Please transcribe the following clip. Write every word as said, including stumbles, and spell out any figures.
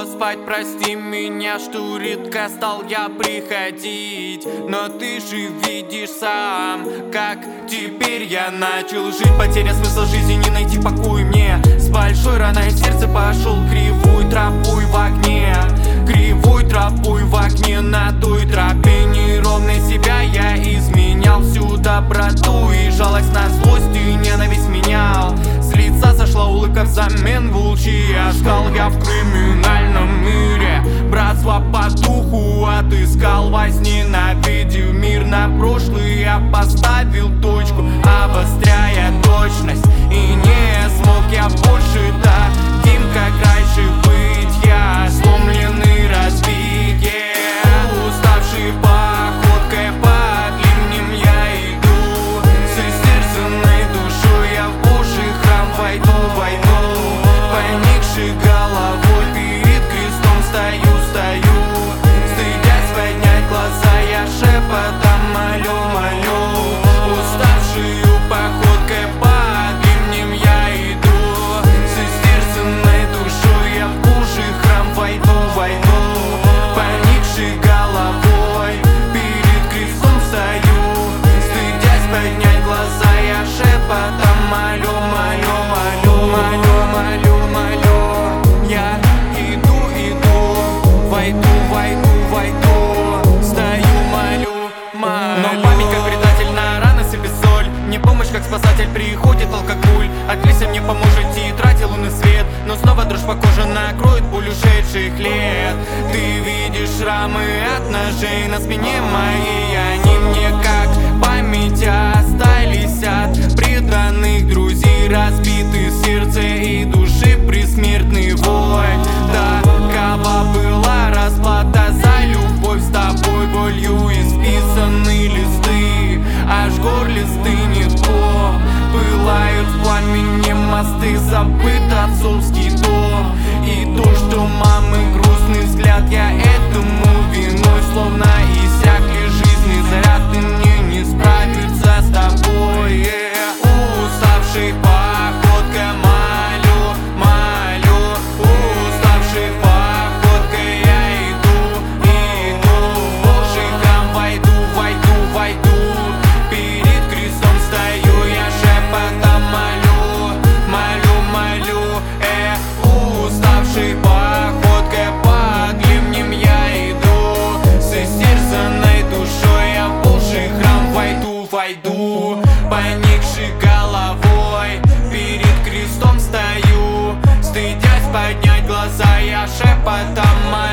спать, прости меня, что редко стал я приходить. Но ты же видишь сам, как теперь я начал жить. Потеря смысла жизни, не найти покой мне. С большой раной в сердце пошел кривой тропой в огне. Кривой тропой в огне, на той тропе неровной себя я изменял. Всю доброту и жалость на злость и ненависть менял. С лица сошла улыбка взамен волчий оскал. Я в криминальном мире братство по духу отыскал. Возненавидел мир на прошлое, я поставил точку, обостряя точность. И не смог я больше таким, как раньше быть. Я сломленный, разбит, yeah. Уставший походкой под ливнем я иду. С истерзанной душой я в Божий храм войду, войду. Поникшей головой перед крестом стою, стою. Стыдясь поднять глаза, я шепотом молю, молю. Уставшую походкой под ливнем я иду. С истерзанной душой я в Божий храм войду, войду. Поникшей головой перед крестом стою. Стыдясь поднять глаза, я шепотом молю, молю, молю, молю, молю, молю. Я иду, иду, войду, войду, войду. Стою, молю, молю. Но память как предатель на раны себе соль. Мне помощь как спасатель приходит алкоголь. Отлися мне поможет и тратил лунный свет. Но снова дрожь по коже накроет боль ушедших лет. Ты видишь шрамы от ножей на спине моей. Они мне как память остались от преданных друзей. Разбиты сердце и души предсмертный вой. Такова была расплата за любовь с тобой. Болью исписаны листы, аж горле стынет то. Пылают в пламени мосты, забыт отцовский дом. И то, что мамы грустный взгляд, я этому виной. Словно иссякли жизни заряд, и мне не справиться с тобой, yeah. Уставший походкой молю, молю. Уставший походкой я иду, иду. В Божий храм войду, войду, войду. Перед крестом стою, я шепотом молю, молю, молю, э. Уставший походкой под ливнем я иду. С истерзанной душой я в Божий храм войду, войду. Поникшей головой перед крестом стою. Стыдясь поднять глаза, я шепотом молю.